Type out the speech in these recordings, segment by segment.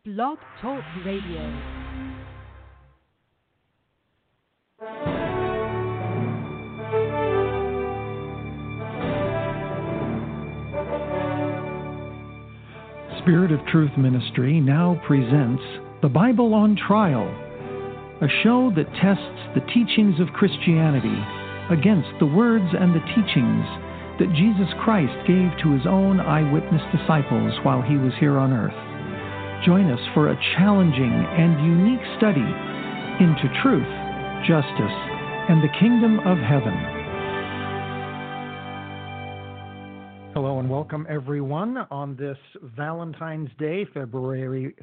Blog Talk Radio. Spirit of Truth Ministry now presents The Bible on Trial, a show that tests the teachings of Christianity against the words and the teachings that Jesus Christ gave to his own eyewitness disciples while he was here on earth. Join us for a challenging and unique study into truth, justice, and the kingdom of heaven. Hello and welcome everyone on this Valentine's Day, February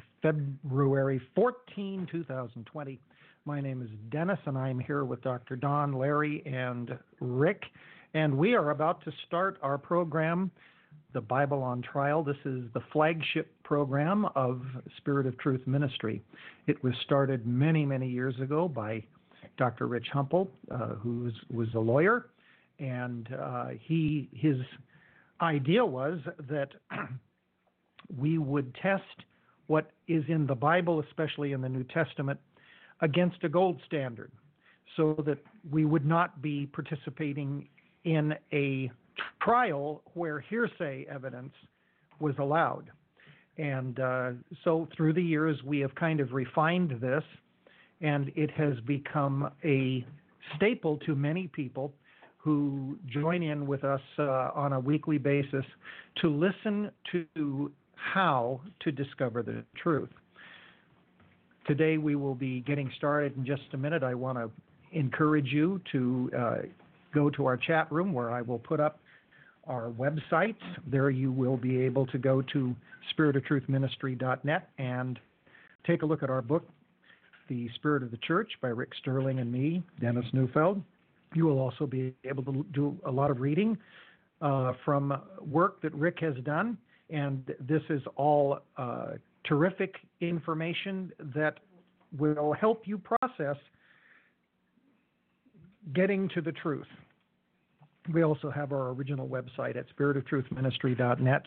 14, 2020. My name is Dennis and I'm here with Dr. Don, Larry, and Rick. And we are about to start our program, The Bible on Trial. This is the flagship program of Spirit of Truth Ministry. It was started many, many years ago by Dr. Rich Humple, who was a lawyer. And his idea was that we would test what is in the Bible, especially in the New Testament, against a gold standard, so that we would not be participating in a trial where hearsay evidence was allowed. And so through the years, we have kind of refined this, and it has become a staple to many people who join in with us on a weekly basis to listen to how to discover the truth. Today we will be getting started in just a minute. I want to encourage you to go to our chat room where I will put up our website. There you will be able to go to spiritoftruthministry.net and take a look at our book, The Spirit of the Church by Rick Sterling and me, Dennis Neufeld. You will also be able to do a lot of reading from work that Rick has done, and this is all terrific information that will help you process getting to the truth. We also have our original website at spiritoftruthministry.net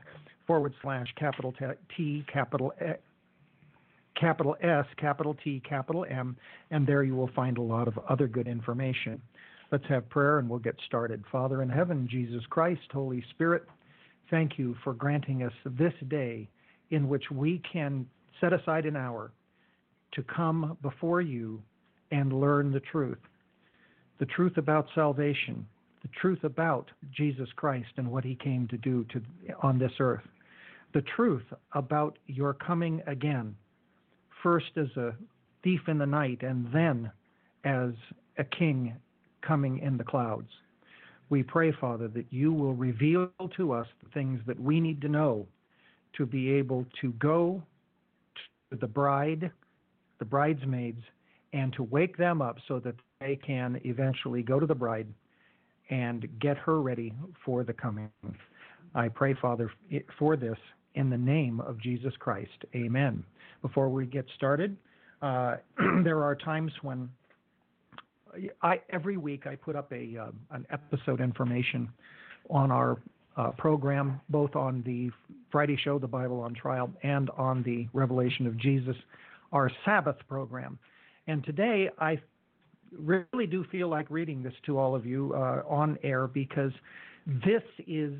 /T, capital S, capital T, capital M, and there you will find a lot of other good information. Let's have prayer and we'll get started. Father in heaven, Jesus Christ, Holy Spirit, thank you for granting us this day in which we can set aside an hour to come before you and learn the truth about salvation, the truth about Jesus Christ and what he came to do on this earth, the truth about your coming again, first as a thief in the night and then as a king coming in the clouds. We pray, Father, that you will reveal to us the things that we need to know to be able to go to the bride, the bridesmaids, and to wake them up so that they can eventually go to the bride and get her ready for the coming. I pray, Father, for this in the name of Jesus Christ. Amen. Before we get started, there are times when every week I put up an episode information on our program, both on the Friday show, The Bible on Trial, and on the Revelation of Jesus, our Sabbath program. And today I really do feel like reading this to all of you on air, because this is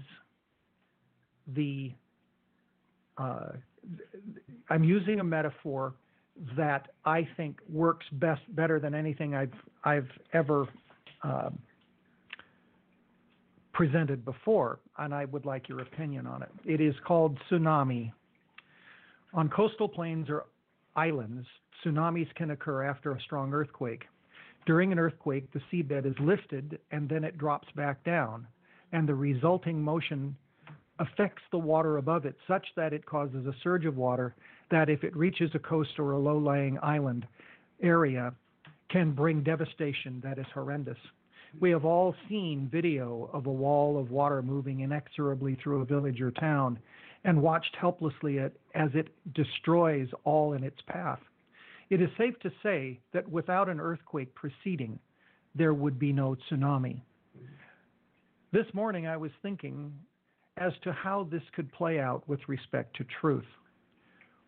I'm using a metaphor that I think works better than anything I've ever presented before, and I would like your opinion on it. It is called tsunami. On coastal plains or islands, tsunamis can occur after a strong earthquake. During an earthquake, the seabed is lifted and then it drops back down, and the resulting motion affects the water above it such that it causes a surge of water that, if it reaches a coast or a low-lying island area, can bring devastation that is horrendous. We have all seen video of a wall of water moving inexorably through a village or town and watched helplessly as it destroys all in its path. It is safe to say that without an earthquake preceding, there would be no tsunami. This morning I was thinking as to how this could play out with respect to truth.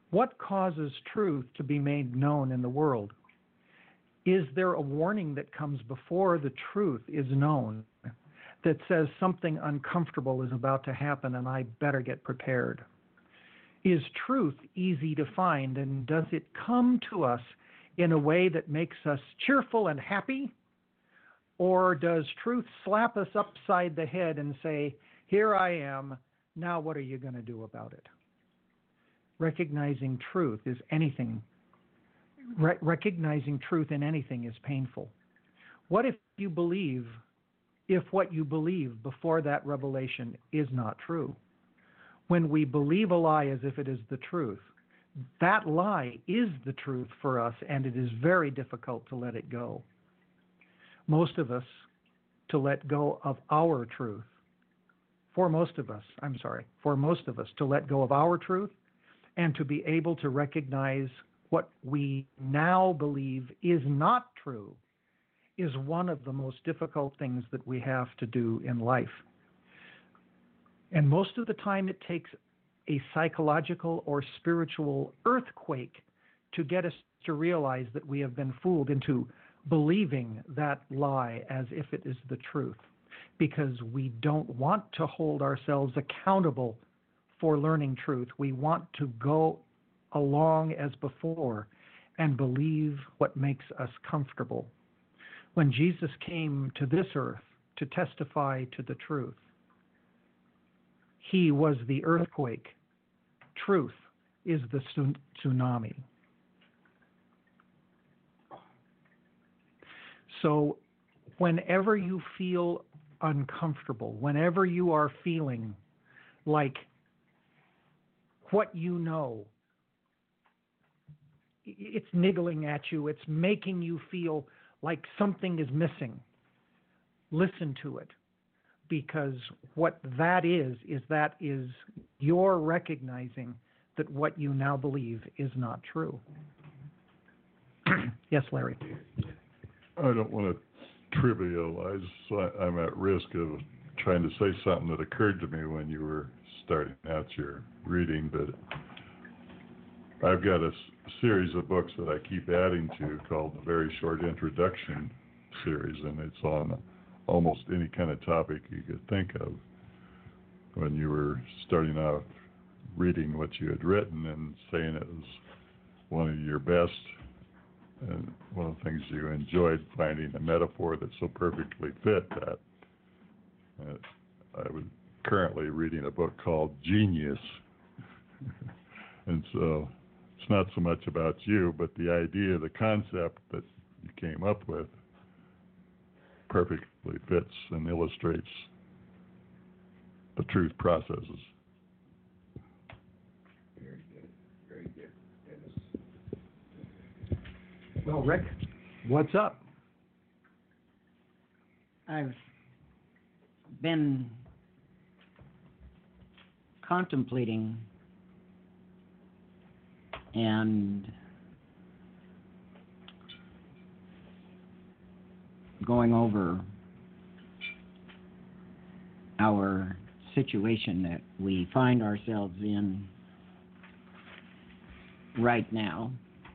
What causes truth to be made known in the world? Is there a warning that comes before the truth is known that says something uncomfortable is about to happen and I better get prepared? Is truth easy to find, and does it come to us in a way that makes us cheerful and happy? Or does truth slap us upside the head and say, here I am, now what are you going to do about it? Recognizing truth is anything. Recognizing truth in anything is painful. What if what you believe before that revelation is not true? When we believe a lie as if it is the truth, that lie is the truth for us, and it is very difficult to let it go. Most of us, to let go of our truth, for most of us, to let go of our truth and to be able to recognize what we now believe is not true is one of the most difficult things that we have to do in life. And most of the time it takes a psychological or spiritual earthquake to get us to realize that we have been fooled into believing that lie as if it is the truth, because we don't want to hold ourselves accountable for learning truth. We want to go along as before and believe what makes us comfortable. When Jesus came to this earth to testify to the truth, he was the earthquake. Truth is the tsunami. So whenever you feel uncomfortable, whenever you are feeling like what you know, it's niggling at you, it's making you feel like something is missing, listen to it. Because what that is you're recognizing that what you now believe is not true. Yes, Larry. I don't want to trivialize, so I'm at risk of trying to say something that occurred to me when you were starting out your reading, but I've got a series of books that I keep adding to called the Very Short Introduction series, and it's on almost any kind of topic you could think of. When you were starting out reading what you had written and saying it was one of your best, and one of the things you enjoyed, finding a metaphor that so perfectly fit that. I was currently reading a book called Genius. And so it's not so much about you, but the idea, the concept that you came up with perfectly fits and illustrates the truth processes. Very good. Very good. Well, Rick, what's up? I've been contemplating and going over our situation that we find ourselves in right now.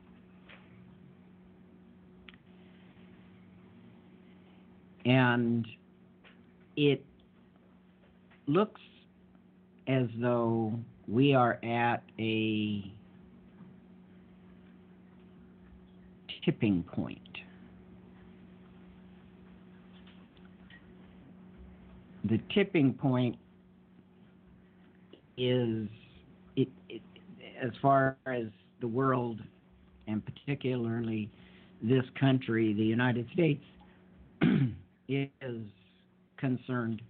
And it looks as though we are at a tipping point. The tipping point is, as far as the world, and particularly this country, the United States, is concerned.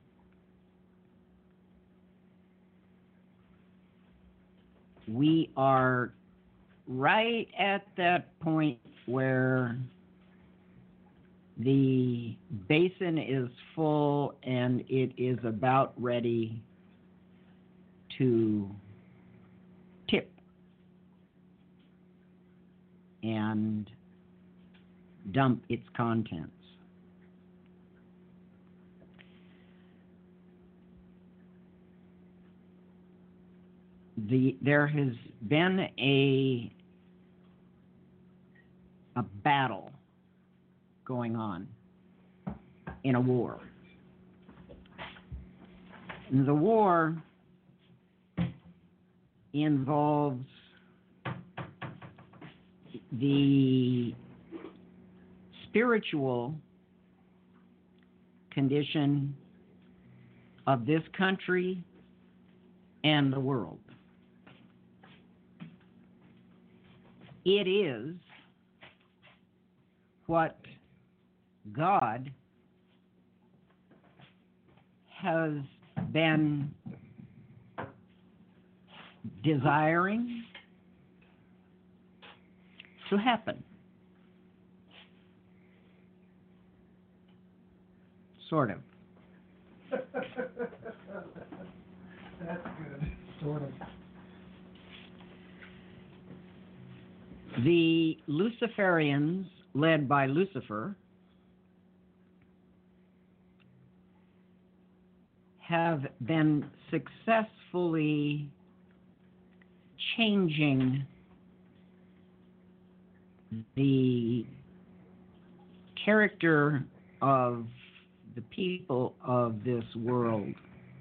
We are right at that point where the basin is full and it is about ready to tip and dump its contents. there has been a battle going on in a war. And the war involves the spiritual condition of this country and the world. It is what God has been desiring to happen. Sort of. That's good. Sort of. The Luciferians, led by Lucifer, have been successfully changing the character of the people of this world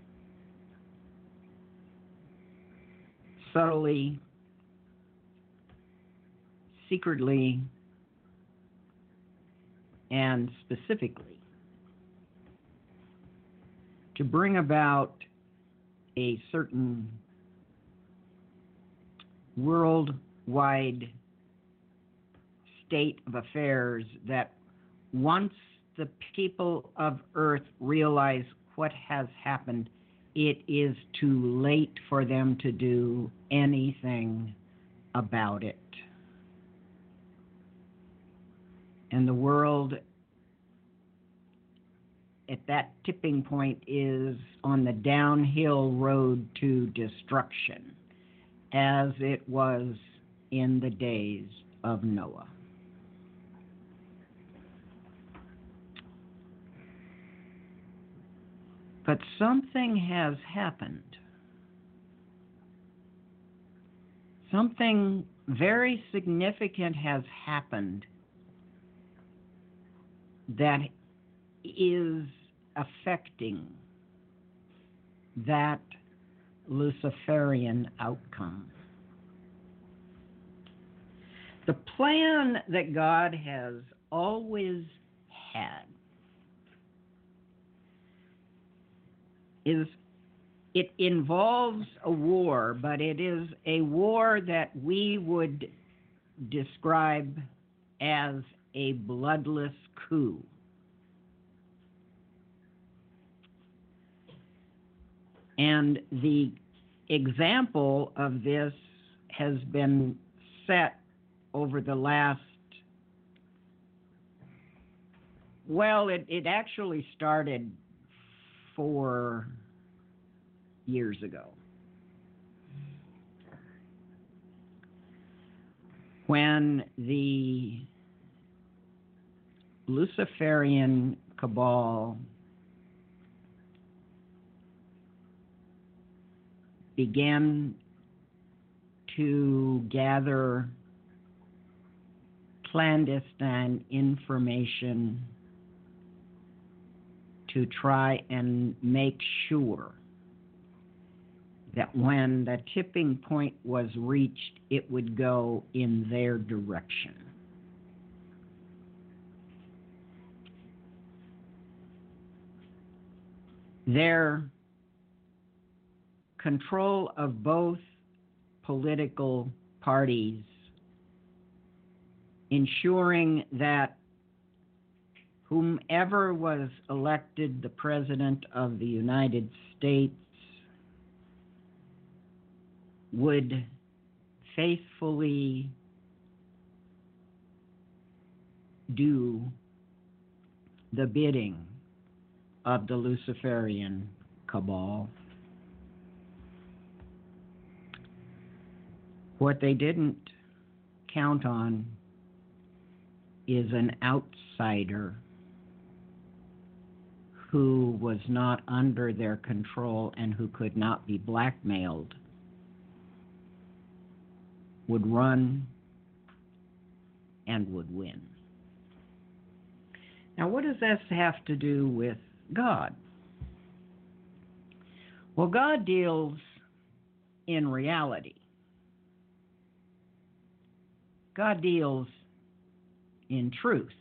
subtly, secretly, and specifically to bring about a certain worldwide state of affairs that once the people of Earth realize what has happened, it is too late for them to do anything about it. And the world at that tipping point is on the downhill road to destruction, as it was in the days of Noah. But something has happened. Something very significant has happened that is affecting that Luciferian outcome. The plan that God has always had it involves a war, but it is a war that we would describe as a bloodless coup. And the example of this has been set over the last, well, it actually started 4 years ago, when the Luciferian cabal began to gather clandestine information to try and make sure that when the tipping point was reached, it would go in their direction. Their control of both political parties, ensuring that whomever was elected the President of the United States would faithfully do the bidding of the Luciferian cabal. What they didn't count on is an outsider who was not under their control and who could not be blackmailed would run and would win. Now, what does this have to do with God? Well, God deals in reality. God deals in truth.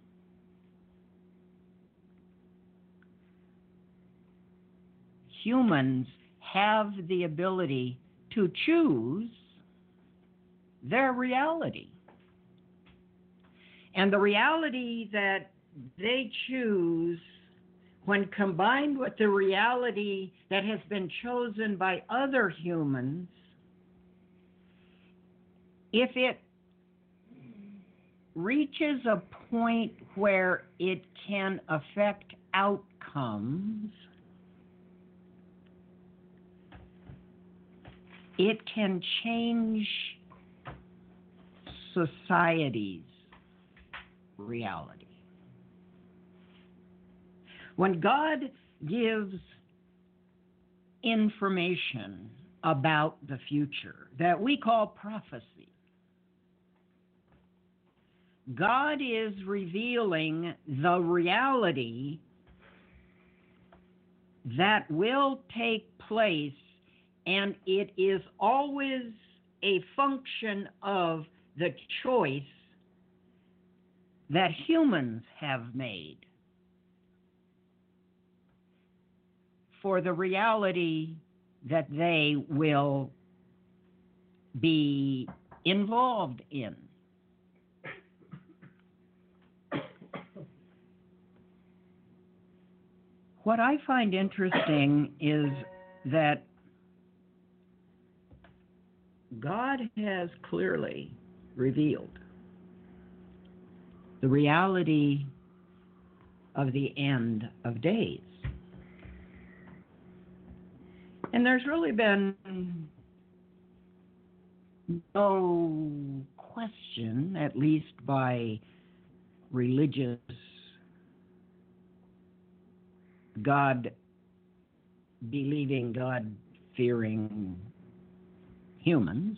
Humans have the ability to choose their reality. And the reality that they choose, when combined with the reality that has been chosen by other humans, if it reaches a point where it can affect outcomes, it can change society's reality. When God gives information about the future that we call prophecy, God is revealing the reality that will take place, and it is always a function of the choice that humans have made for the reality that they will be involved in. What I find interesting is that God has clearly revealed the reality of the end of days. And there's really been no question, at least by religious, God-believing, God-fearing humans,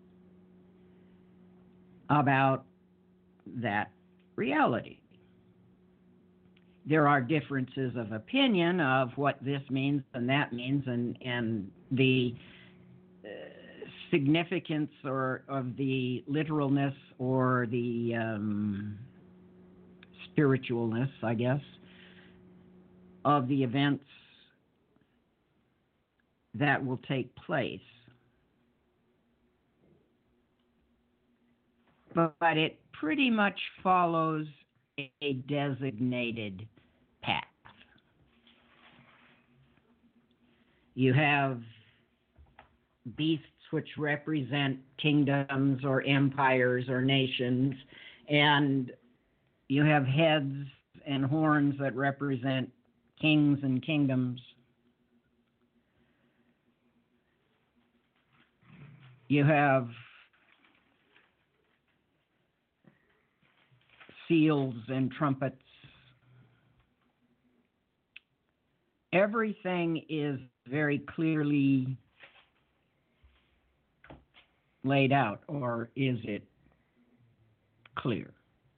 about that reality. There are differences of opinion of what this means and that means, and the significance of the literalness or the spiritualness, I guess, of the events that will take place. But it pretty much follows a designated path. You have beasts which represent kingdoms or empires or nations, and you have heads and horns that represent kings and kingdoms. You have seals and trumpets. Everything is very clearly laid out, or is it clear?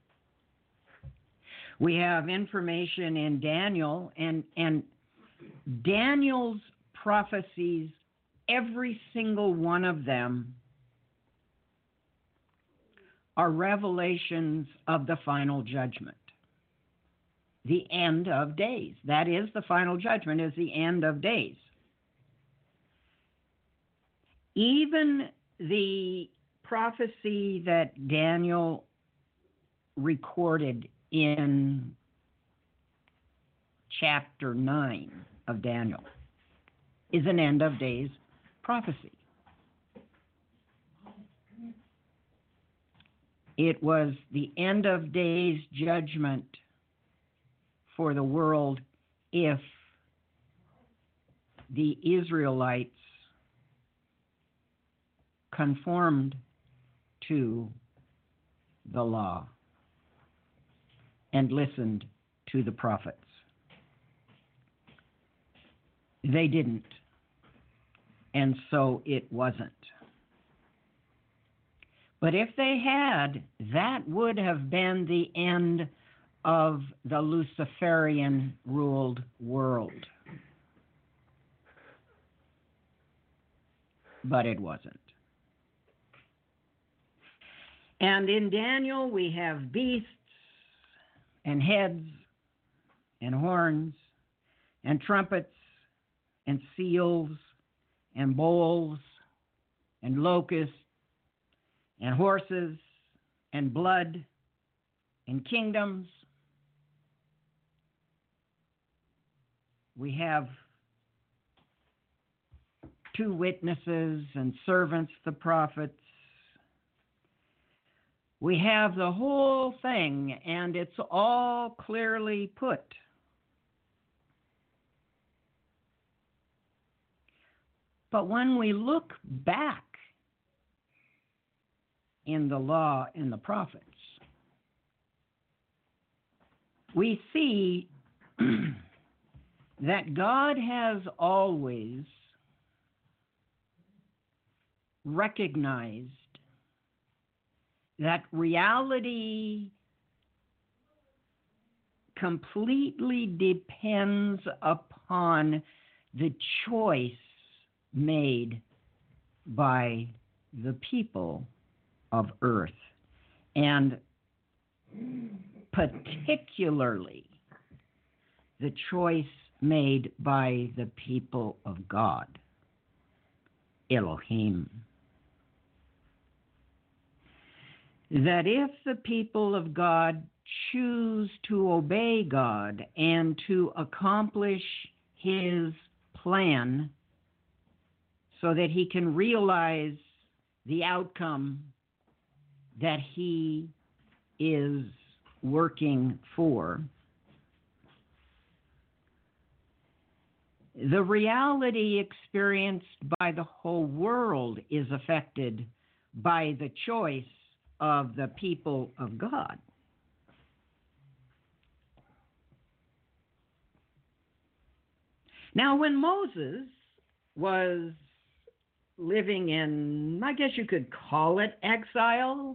We have information in Daniel, and Daniel's prophecies, every single one of them, are revelations of the final judgment, the end of days. That is, the final judgment is the end of days. Even the prophecy that Daniel recorded in chapter 9 of Daniel is an end of days prophecy. It was the end of days judgment for the world if the Israelites conformed to the law and listened to the prophets. They didn't, and so it wasn't. But if they had, that would have been the end of the Luciferian ruled world. But it wasn't. And in Daniel, we have beasts and heads and horns and trumpets and seals and bowls and locusts and horses and blood and kingdoms. We have 2 witnesses and servants, the prophets. We have the whole thing, and it's all clearly put. But when we look back in the law and the prophets, we see that God has always recognized that reality completely depends upon the choice made by the people of earth, and particularly the choice made by the people of God, Elohim. That if the people of God choose to obey God and to accomplish His plan so that He can realize the outcome that He is working for, the reality experienced by the whole world is affected by the choice of the people of God. Now, when Moses was living in, I guess you could call it exile,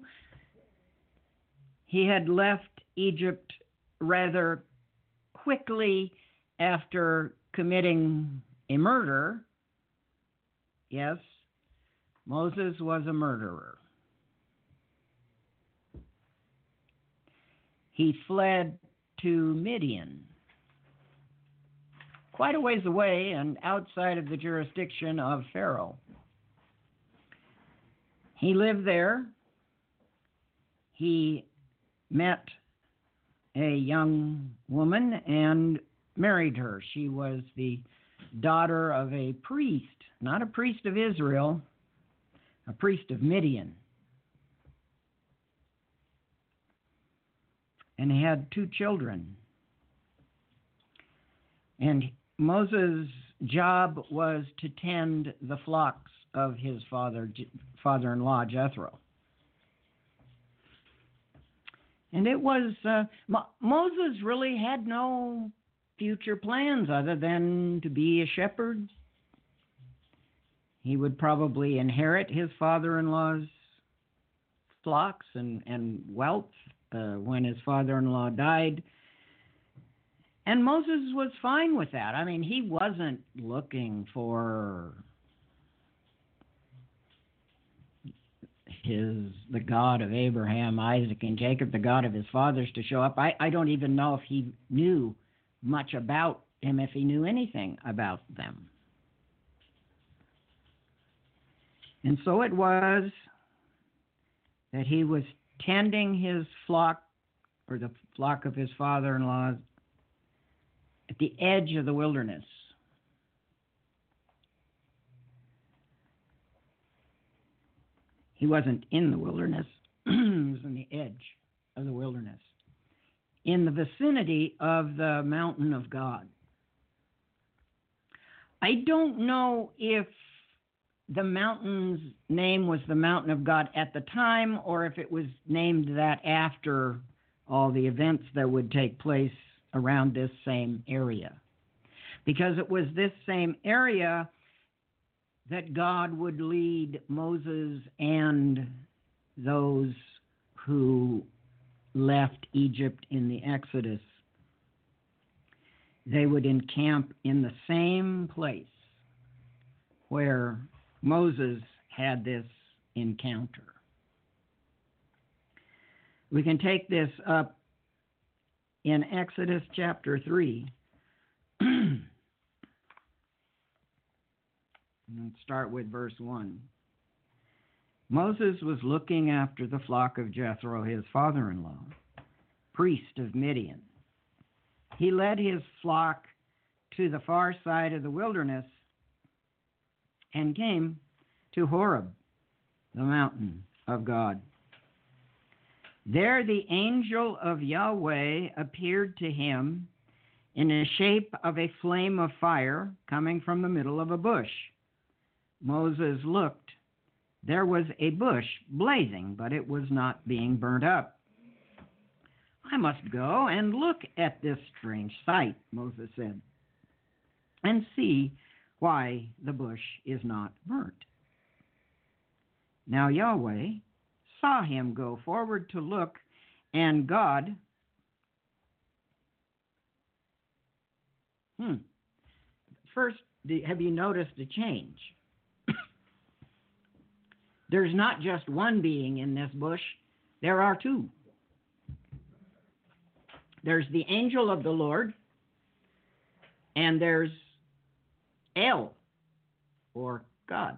he had left Egypt rather quickly after committing a murder. Yes, Moses was a murderer. He fled to Midian, quite a ways away and outside of the jurisdiction of Pharaoh. He lived there. He met a young woman and married her. She was the daughter of a priest, not a priest of Israel, a priest of Midian. And he had 2 children. And Moses' job was to tend the flocks of his father-in-law, Jethro. And it was, Moses really had no future plans other than to be a shepherd. He would probably inherit his father-in-law's flocks and wealth when his father-in-law died. And Moses was fine with that. I mean, he wasn't looking for the God of Abraham, Isaac, and Jacob, the God of his fathers, to show up. I don't even know if he knew much about him, if he knew anything about them. And so it was that he was tending his flock, or the flock of his father-in-law, at the edge of the wilderness. He wasn't in the wilderness. He was on the edge of the wilderness, in the vicinity of the mountain of God. I don't know if the mountain's name was the mountain of God at the time, or if it was named that after all the events that would take place around this same area. Because it was this same area that God would lead Moses and those who left Egypt in the Exodus, they would encamp in the same place where Moses had this encounter. We can take this up in Exodus chapter 3. And start with verse 1. Moses was looking after the flock of Jethro, his father-in-law, priest of Midian. He led his flock to the far side of the wilderness and came to Horeb, the mountain of God. There the angel of Yahweh appeared to him in the shape of a flame of fire coming from the middle of a bush. Moses looked. There was a bush blazing, but it was not being burnt up. I must go and look at this strange sight, Moses said, and see why the bush is not burnt. Now Yahweh saw him go forward to look, and God First, have you noticed a change? There's not just one being in this bush, there are two. There's the angel of the Lord, and there's El, or God.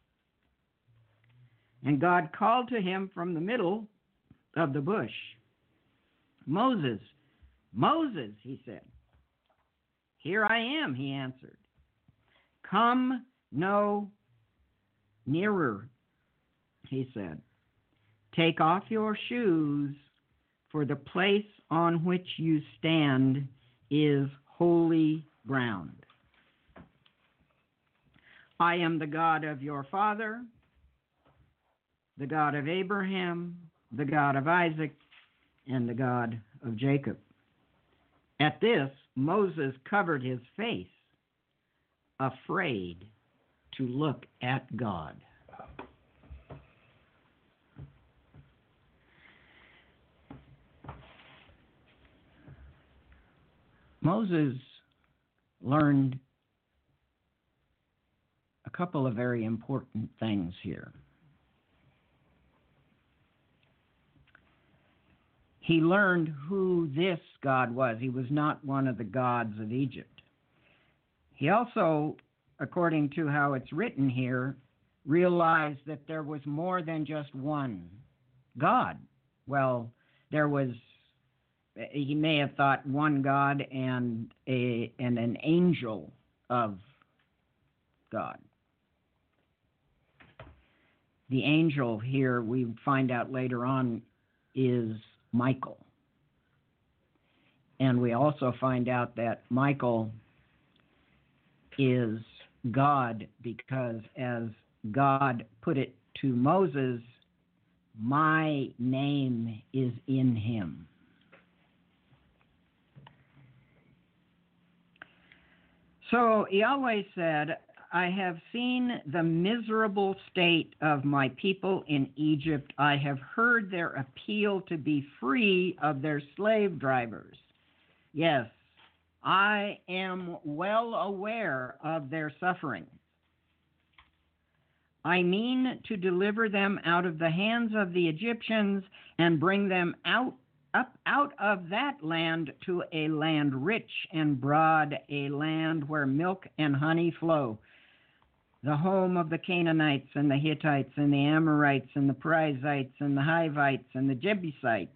And God called to him from the middle of the bush. Moses, Moses, he said. Here I am, he answered. Come no nearer, he said. Take off your shoes, for the place on which you stand is holy ground. I am the God of your father, the God of Abraham, the God of Isaac, and the God of Jacob. At this, Moses covered his face, afraid to look at God. Moses learned a couple of very important things here. He learned who this God was. He was not one of the gods of Egypt. He also, according to how it's written here, realized that there was more than just one God. Well, he may have thought one God and an angel of God. The angel here, we find out later on, is Michael. And we also find out that Michael is God because, as God put it to Moses, my name is in him. So Yahweh said, I have seen the miserable state of my people in Egypt. I have heard their appeal to be free of their slave drivers. Yes, I am well aware of their suffering. I mean to deliver them out of the hands of the Egyptians and bring them up out of that land to a land rich and broad, a land where milk and honey flow, the home of the Canaanites and the Hittites and the Amorites and the Perizzites and the Hivites and the Jebusites.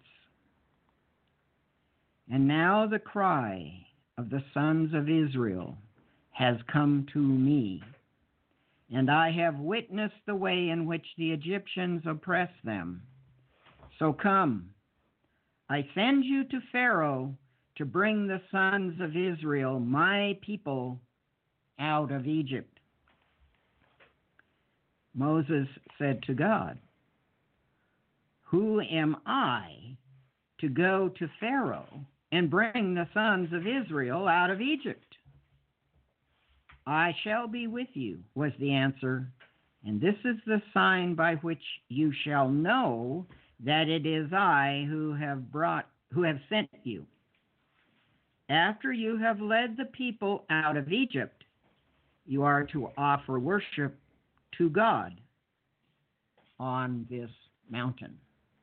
And now the cry of the sons of Israel has come to me, and I have witnessed the way in which the Egyptians oppress them. So come, I send you to Pharaoh to bring the sons of Israel, my people, out of Egypt. Moses said to God, who am I to go to Pharaoh and bring the sons of Israel out of Egypt? I shall be with you, was the answer, And this is the sign by which you shall know that it is I who have sent you. After you have led the people out of Egypt, you are to offer worship to God on this mountain.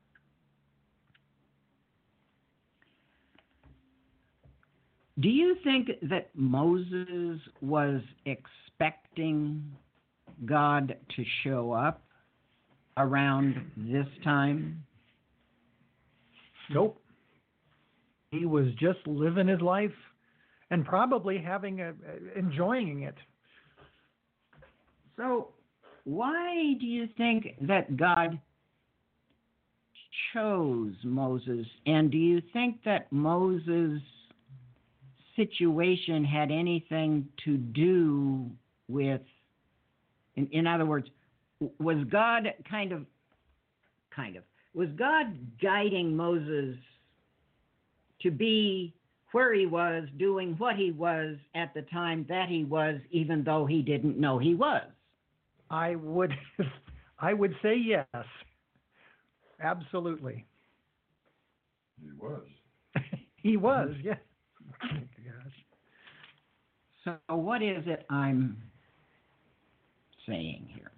Do you think that Moses was expecting God to show up around this time? Nope. He was just living his life and probably enjoying it. So why do you think that God chose Moses? And do you think that Moses' situation had anything to do with, in other words, was God was God guiding Moses to be where he was, doing what he was at the time that he was, even though he didn't know he was? I would say yes. Absolutely. He was. He was, yes. Oh my gosh. So what is it I'm saying here?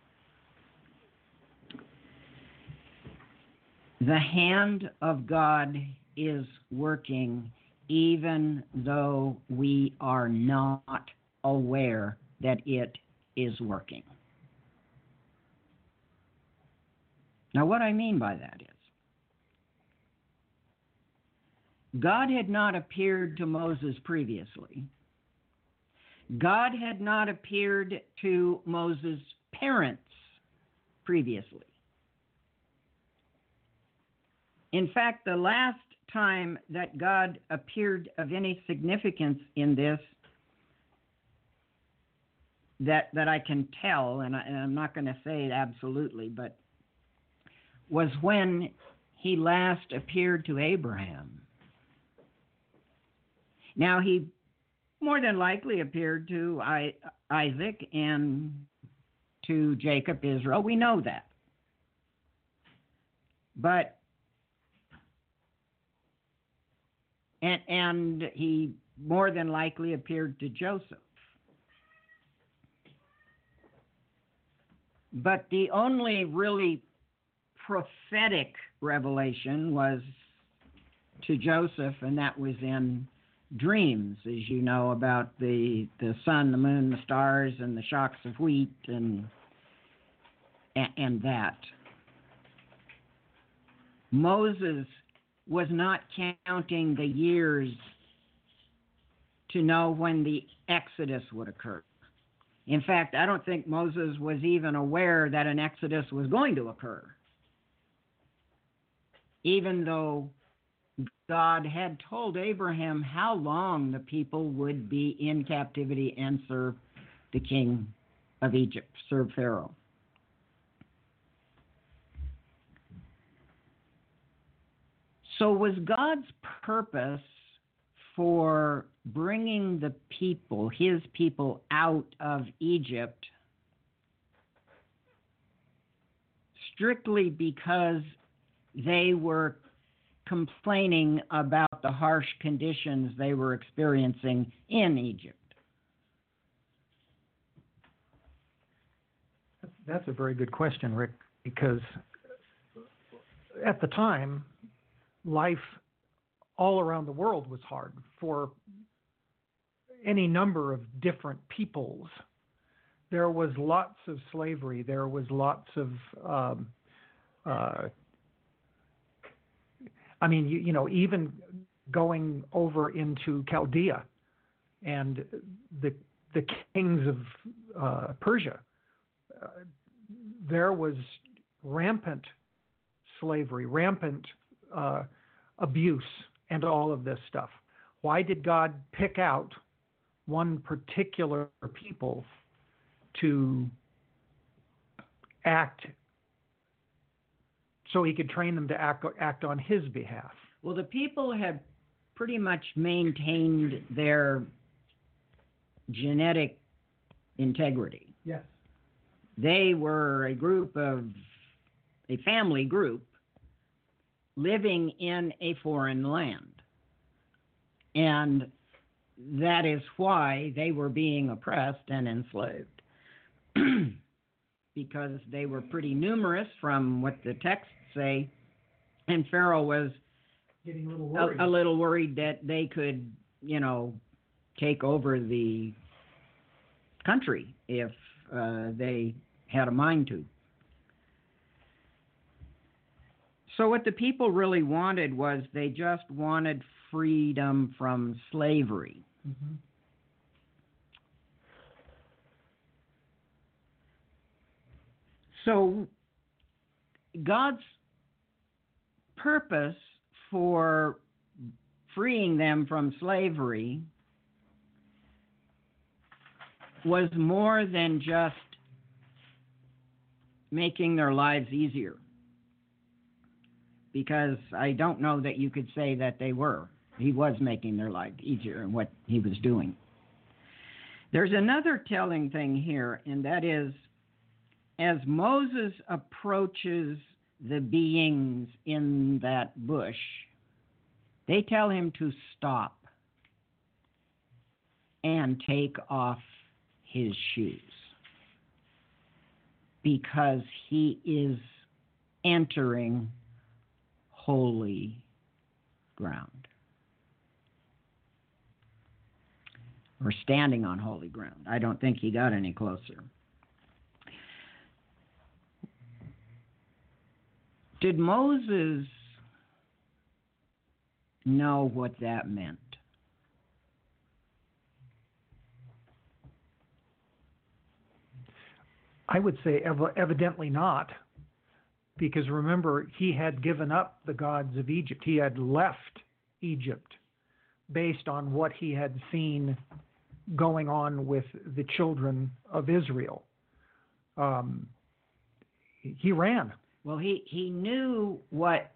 The hand of God is working even though we are not aware that it is working. Now, what I mean by that is, God had not appeared to Moses previously. God had not appeared to Moses' parents previously. In fact, the last time that God appeared of any significance in this that I can tell, and I'm not going to say it absolutely, but was when he last appeared to Abraham. Now, he more than likely appeared to Isaac and to Jacob, Israel. We know that. But and he more than likely appeared to Joseph. But the only really prophetic revelation was to Joseph, and that was in dreams, as you know, about the sun, the moon, the stars, and the shocks of wheat, and that. Moses was not counting the years to know when the Exodus would occur. In fact, I don't think Moses was even aware that an Exodus was going to occur, even though God had told Abraham how long the people would be in captivity and serve the king of Egypt, serve Pharaoh. So was God's purpose for bringing the people, his people, out of Egypt strictly because they were complaining about the harsh conditions they were experiencing in Egypt? That's a very good question, Rick, because at the time, life all around the world was hard for any number of different peoples. There was lots of slavery. There was lots of, even going over into Chaldea and the kings of Persia, there was rampant slavery, rampant abuse, and all of this stuff. Why did God pick out one particular people to act so he could train them to act on his behalf? Well, the people had pretty much maintained their genetic integrity. Yes. They were a family group living in a foreign land. And that is why they were being oppressed and enslaved. Because they were pretty numerous from what the texts say, and Pharaoh was Getting a little worried. a little worried that they could, take over the country if they had a mind to. So what the people really wanted was they just wanted freedom from slavery. Mm-hmm. So God's purpose for freeing them from slavery was more than just making their lives easier. Because I don't know that you could say that they were. He was making their life easier in what he was doing. There's another telling thing here, and that is, as Moses approaches the beings in that bush, they tell him to stop and take off his shoes because he is entering holy ground, or standing on holy ground. I don't think he got any closer. Did Moses know what that meant? I would say evidently not, because remember, he had given up the gods of Egypt. He had left Egypt based on what he had seen going on with the children of Israel. He ran. Well, he knew what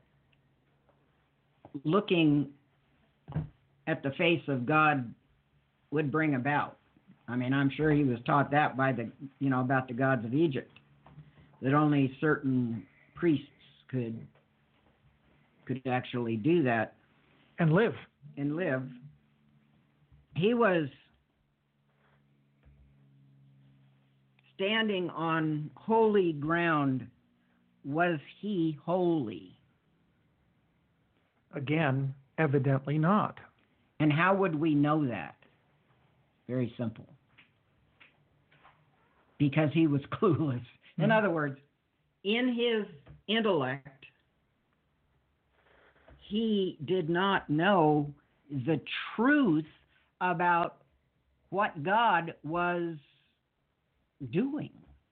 looking at the face of God would bring about. I mean, I'm sure he was taught that by about the gods of Egypt, that only certain priests could actually do that and live. He was standing on holy ground. Was he holy? Again, evidently not. And how would we know that? Very simple. Because he was clueless. In other words, in his intellect, he did not know the truth about what God was doing.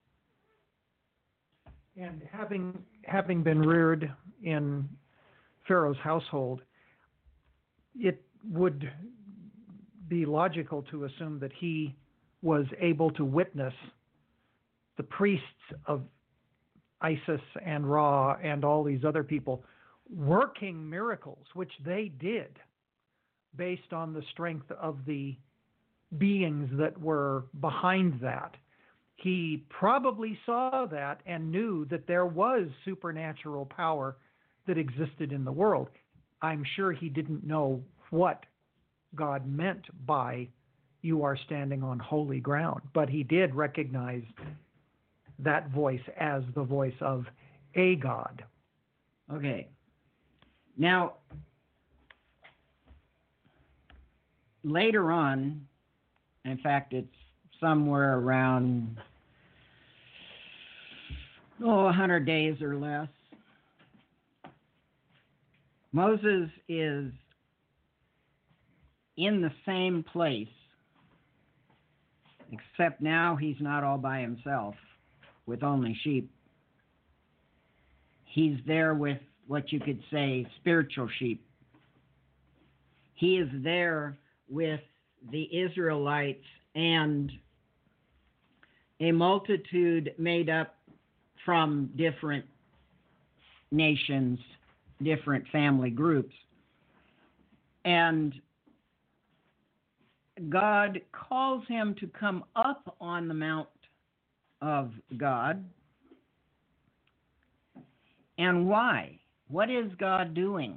And having been reared in Pharaoh's household, it would be logical to assume that he was able to witness the priests of Isis and Ra and all these other people working miracles, which they did based on the strength of the beings that were behind that. He probably saw that and knew that there was supernatural power that existed in the world. I'm sure he didn't know what God meant by "you are standing on holy ground," but he did recognize that voice as the voice of a God. Okay. Now, later on, in fact, it's somewhere around 100 days or less, Moses is in the same place, except now he's not all by himself with only sheep. He's there with what you could say spiritual sheep. He is there with the Israelites and a multitude made up from different nations, different family groups. And God calls him to come up on the mount of God. And why? What is God doing?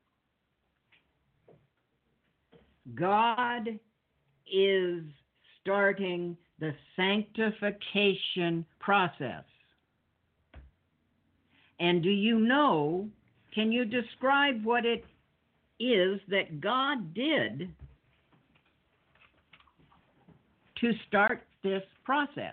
God is starting the sanctification process. And do you know, can you describe what it is that God did to start this process?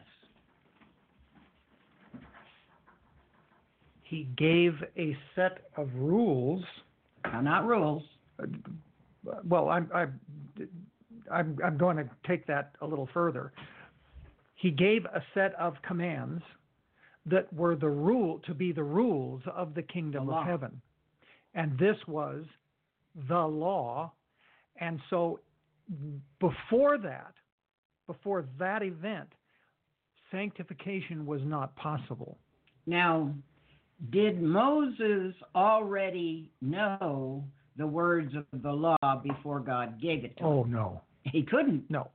He gave a set of rules. Not rules. Well, I'm going to take that a little further. He gave a set of commands that were the rules of the kingdom of heaven. And this was the law. And so before that event, sanctification was not possible. Now, did Moses already know the words of the law before God gave it to him? Oh, no. He couldn't. No.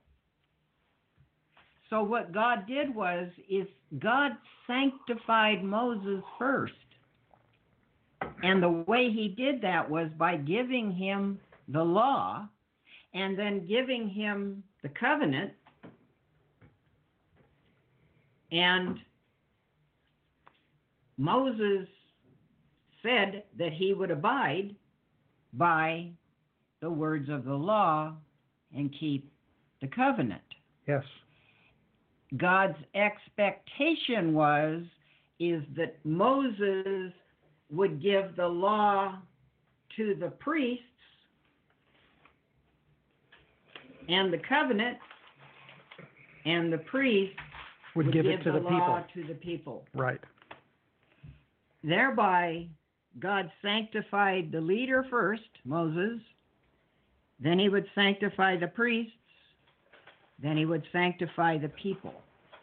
So what God did is God sanctified Moses first. And the way he did that was by giving him the law and then giving him the covenant. And Moses said that he would abide by the words of the law and keep the covenant. Yes. God's expectation is that Moses would give the law to the priests and the covenant, and the priests would give it to the law people. To the people. Right. Thereby, God sanctified the leader first, Moses. Then he would sanctify the priests. Then he would sanctify the people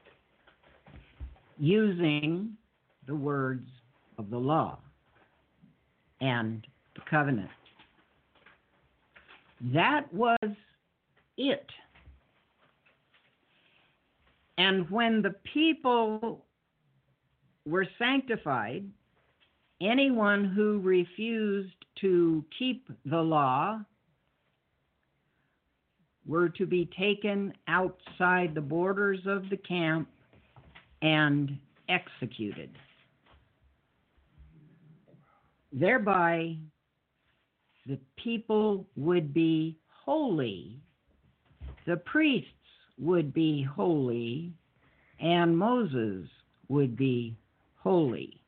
using the words of the law and the covenant. That was it. And when the people were sanctified, anyone who refused to keep the law were to be taken outside the borders of the camp and executed. Thereby, the people would be holy, the priests would be holy, and Moses would be holy.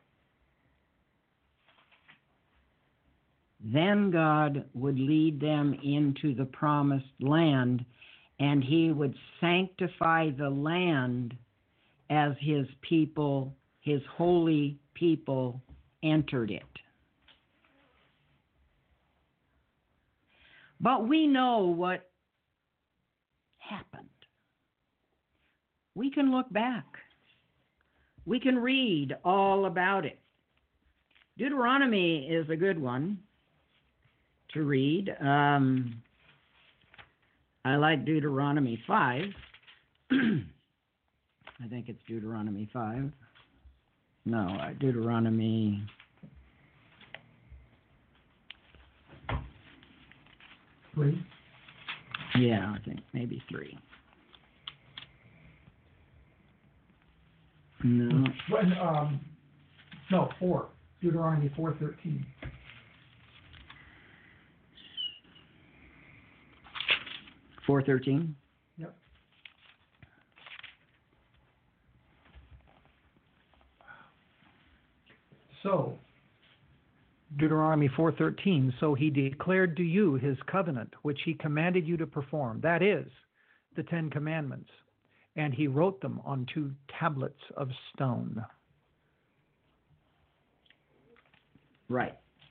Then God would lead them into the promised land, and he would sanctify the land as his people, his holy people, entered it. But we know what happened. We can look back. We can read all about it. Deuteronomy is a good one to read. I like Deuteronomy 5. I think it's Deuteronomy 5. No, Deuteronomy. Three. Yeah, I think maybe 3. No. No, 4. Deuteronomy 4:13. 4:13. Yep. So, Deuteronomy 4:13, so he declared to you his covenant, which he commanded you to perform. That is, the 10 Commandments. And he wrote them on 2 tablets of stone. Right.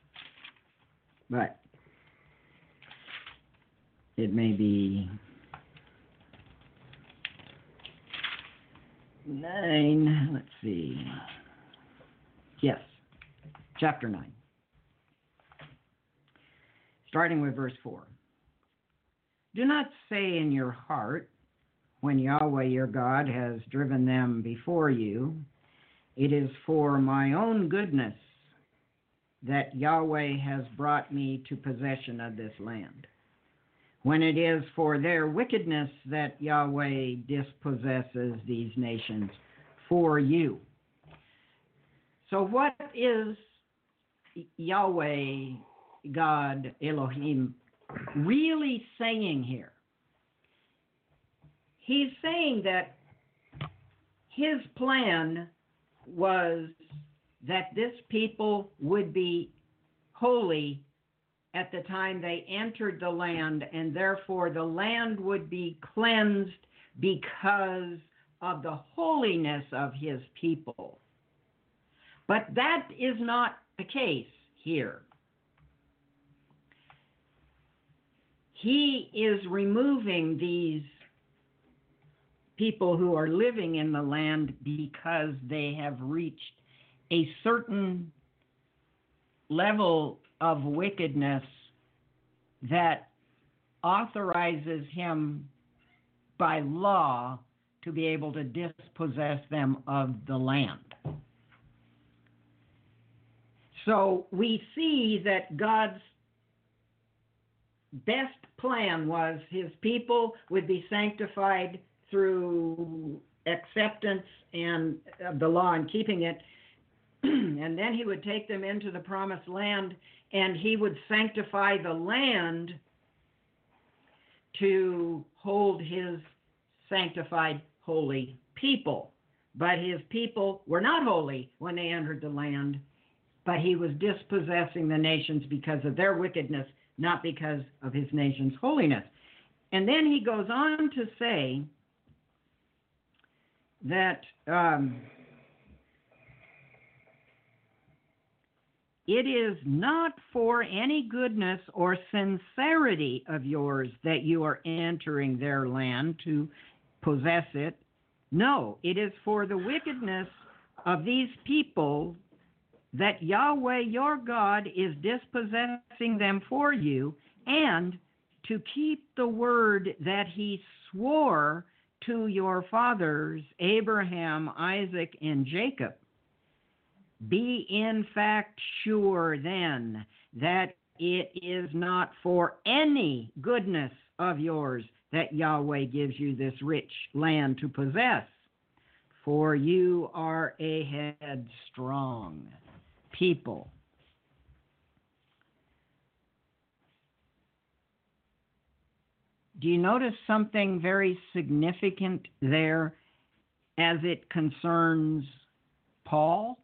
It may be 9. Let's see. Yes. Chapter 9. Starting with verse 4. Do not say in your heart, when Yahweh your God has driven them before you. It is for my own goodness that Yahweh has brought me to possession of this land. When it is for their wickedness that Yahweh dispossesses these nations for you. So what is Yahweh, God, Elohim, really saying here? He's saying that his plan was that this people would be holy at the time they entered the land, and therefore the land would be cleansed because of the holiness of his people. But that is not the case here. He is removing these people who are living in the land because they have reached a certain level of wickedness that authorizes him by law to be able to dispossess them of the land. So we see that God's best plan was his people would be sanctified through acceptance and of the law and keeping it, and then he would take them into the promised land, and he would sanctify the land to hold his sanctified holy people. But his people were not holy when they entered the land, but he was dispossessing the nations because of their wickedness, not because of his nation's holiness. And then he goes on to say that it is not for any goodness or sincerity of yours that you are entering their land to possess it. No, it is for the wickedness of these people that Yahweh your God is dispossessing them for you, and to keep the word that he swore to your fathers, Abraham, Isaac, and Jacob. Be in fact sure then that it is not for any goodness of yours that Yahweh gives you this rich land to possess, for you are a headstrong people. Do you notice something very significant there as it concerns Paul?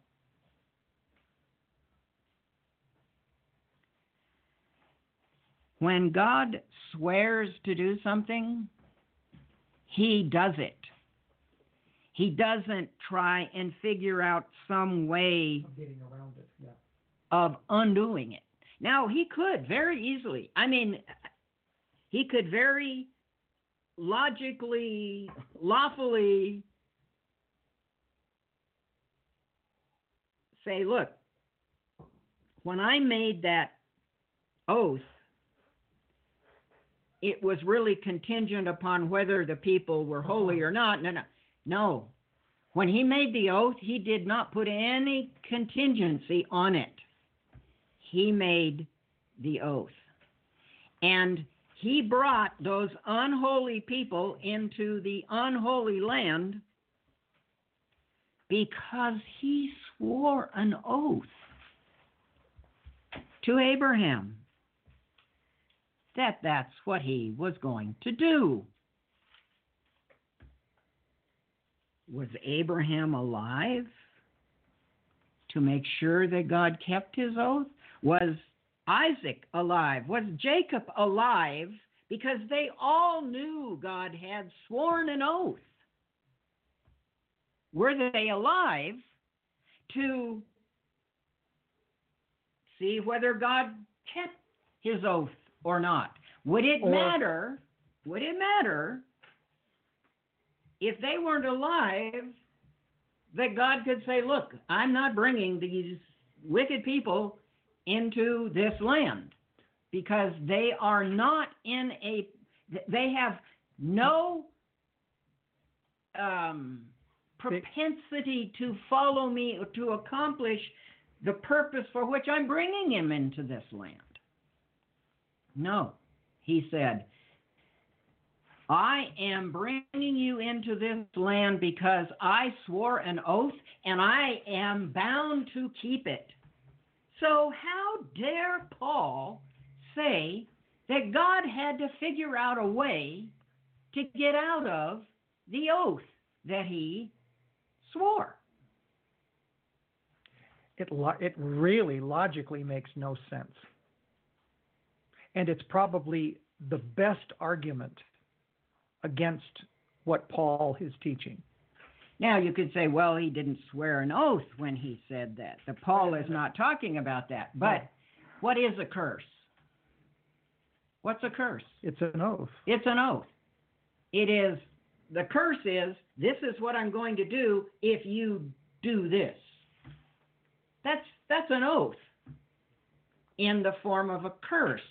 When God swears to do something, he does it. He doesn't try and figure out some way Of getting around it, yeah. of undoing it. Now, he could very easily. I mean, he could very logically, lawfully say, look, when I made that oath, it was really contingent upon whether the people were holy or not. No. When he made the oath, he did not put any contingency on it. He made the oath. And he brought those unholy people into the unholy land because he swore an oath to Abraham that that's what he was going to do. Was Abraham alive to make sure that God kept his oath? Was Isaac alive? Was Jacob alive? Because they all knew God had sworn an oath. Were they alive to see whether God kept his oath or not? Would it matter if they weren't alive that God could say, look, I'm not bringing these wicked people into this land because they are not they have no propensity to follow me or to accomplish the purpose for which I'm bringing him into this land. No, he said, I am bringing you into this land because I swore an oath and I am bound to keep it. So how dare Paul say that God had to figure out a way to get out of the oath that he swore? It really logically makes no sense. And it's probably the best argument against what Paul is teaching. Now you could say, well, he didn't swear an oath when he said that. Paul is not talking about that. But what is a curse? What's a curse? It's an oath. It's an oath. It is, the curse is, this is what I'm going to do if you do this. That's an oath in the form of a curse.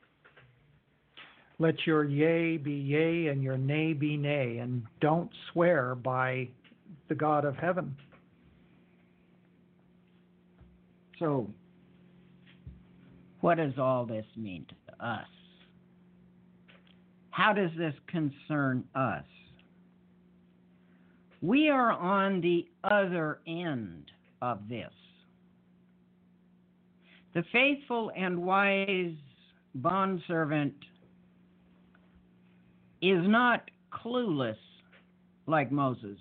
Let your yea be yea and your nay be nay, and don't swear by the God of heaven. So, what does all this mean to us? How does this concern us? We are on the other end of this. The faithful and wise bondservant is not clueless like Moses.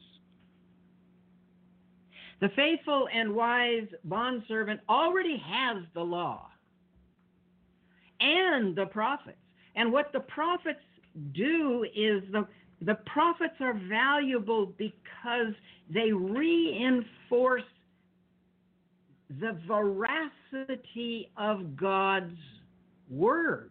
The faithful and wise bondservant already has the law and the prophets. And what the prophets do is the prophets are valuable because they reinforce the veracity of God's word.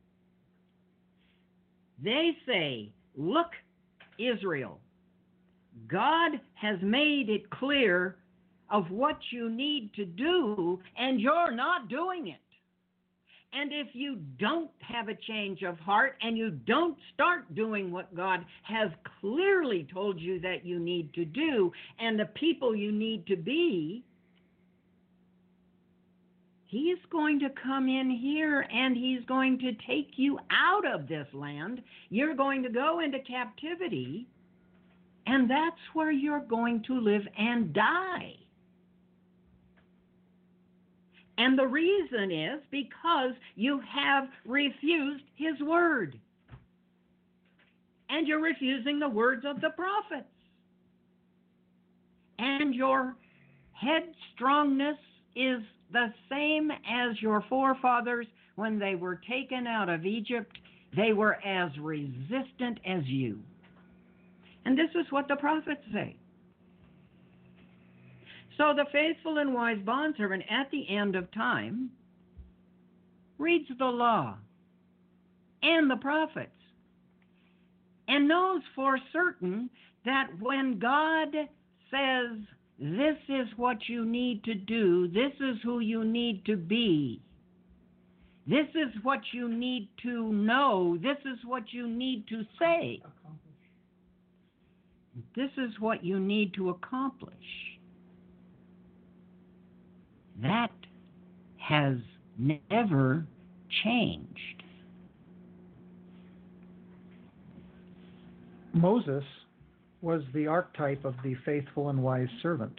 They say, look, Israel, God has made it clear of what you need to do, and you're not doing it. And if you don't have a change of heart and you don't start doing what God has clearly told you that you need to do and the people you need to be, He's going to come in here and he's going to take you out of this land. You're going to go into captivity, and that's where you're going to live and die. And the reason is because you have refused his word. And you're refusing the words of the prophets. And your headstrongness is the same as your forefathers when they were taken out of Egypt. They were as resistant as you. And this is what the prophets say. So the faithful and wise bondservant at the end of time reads the law and the prophets and knows for certain that when God says, this is what you need to do, this is who you need to be, this is what you need to know, this is what you need to say, this is what you need to accomplish. That has never changed. Moses was the archetype of the faithful and wise servant.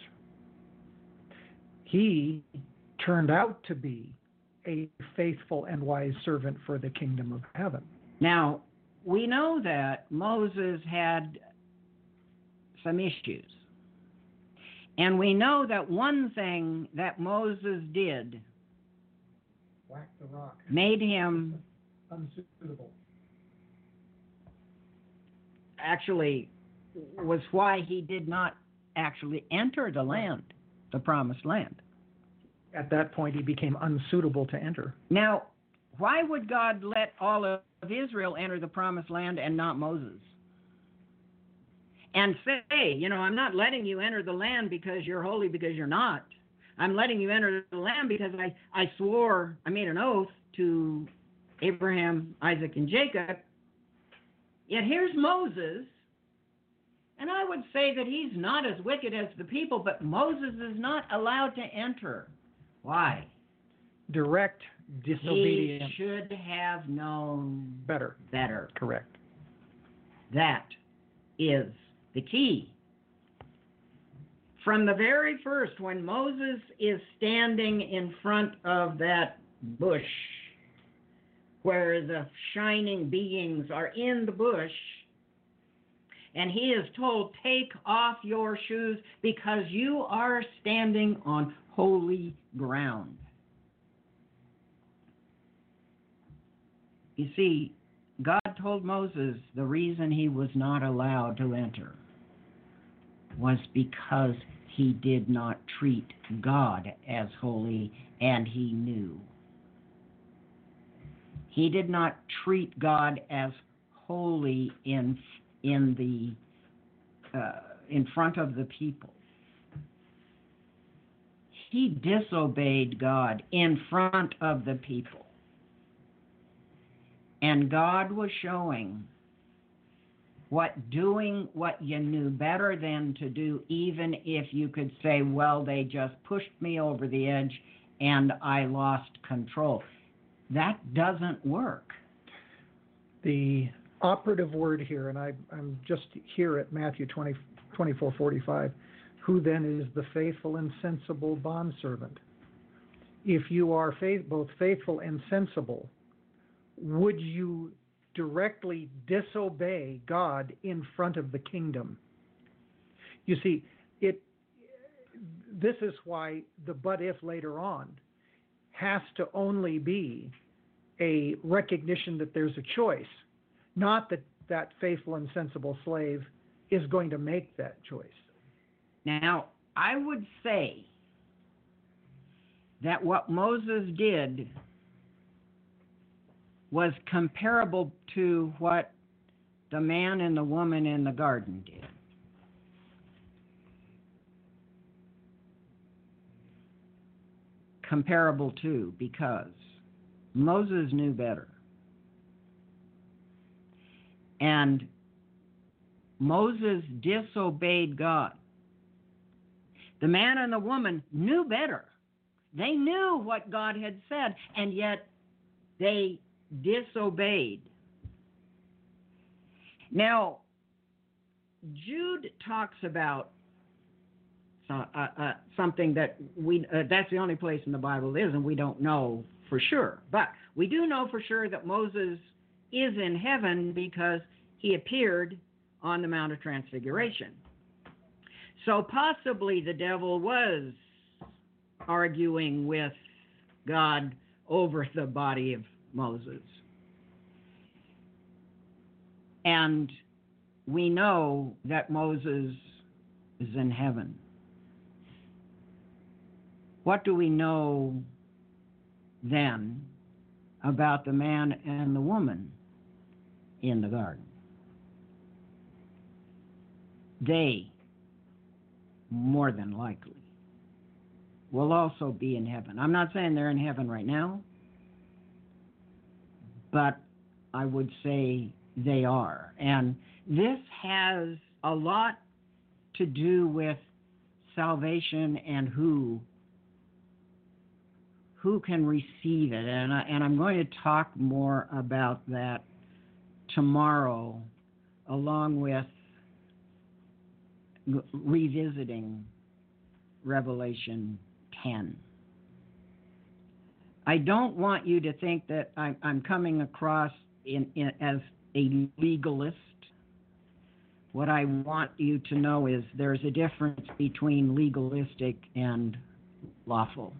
He turned out to be a faithful and wise servant for the kingdom of heaven. Now, we know that Moses had some issues. And we know that one thing that Moses did Whack the rock. Made him unsuitable. Actually was why he did not actually enter the land, the promised land. At that point, he became unsuitable to enter. Now, why would God let all of Israel enter the promised land and not Moses? And say, I'm not letting you enter the land because you're holy, because you're not. I'm letting you enter the land because I made an oath to Abraham, Isaac, and Jacob. Yet here's Moses And I would say that he's not as wicked as the people, but Moses is not allowed to enter. Why? Direct disobedience. He should have known Better. Correct. That is the key. From the very first, when Moses is standing in front of that bush where the shining beings are in the bush, and he is told, take off your shoes because you are standing on holy ground. You see, God told Moses the reason he was not allowed to enter was because he did not treat God as holy, and he knew. He did not treat God as holy in front of the people. He disobeyed God in front of the people. And God was showing doing what you knew better than to do, even if you could say, well, they just pushed me over the edge and I lost control. That doesn't work. The operative word here, and I'm just here at Matthew 24:45, who then is the faithful and sensible bondservant? If you are both faithful and sensible, would you directly disobey God in front of the kingdom? You see, this is why the but if later on has to only be a recognition that there's a choice, not that faithful and sensible slave is going to make that choice. Now, I would say that what Moses did was comparable to what the man and the woman in the garden did. Comparable to, because Moses knew better. And Moses disobeyed God. The man and the woman knew better. They knew what God had said, and yet they disobeyed. Now, Jude talks about something that that's the only place in the Bible it is, and we don't know for sure. But we do know for sure that Moses is in heaven because he appeared on the Mount of Transfiguration. So possibly the devil was arguing with God over the body of Moses. And we know that Moses is in heaven. What do we know then about the man and the woman in the garden? They, more than likely, will also be in heaven. I'm not saying they're in heaven right now, but I would say they are. And this has a lot to do with salvation and who can receive it. And I'm going to talk more about that tomorrow, along with revisiting Revelation 10. I don't want you to think that I'm coming across as a legalist. What I want you to know is there's a difference between legalistic and lawful.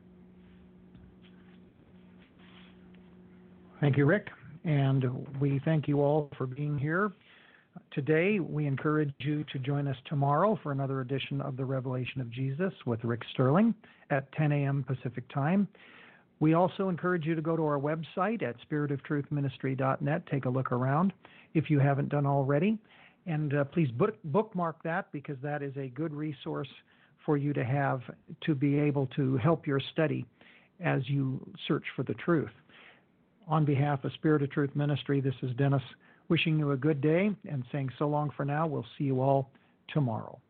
Thank you, Rick. And we thank you all for being here. Today, we encourage you to join us tomorrow for another edition of the Revelation of Jesus with Rick Sterling at 10 a.m. Pacific Time. We also encourage you to go to our website at spiritofTruthMinistry.net. Take a look around if you haven't done already. And please bookmark that, because that is a good resource for you to have to be able to help your study as you search for the truth. On behalf of Spirit of Truth Ministry, this is Dennis Wishing you a good day and saying so long for now. We'll see you all tomorrow.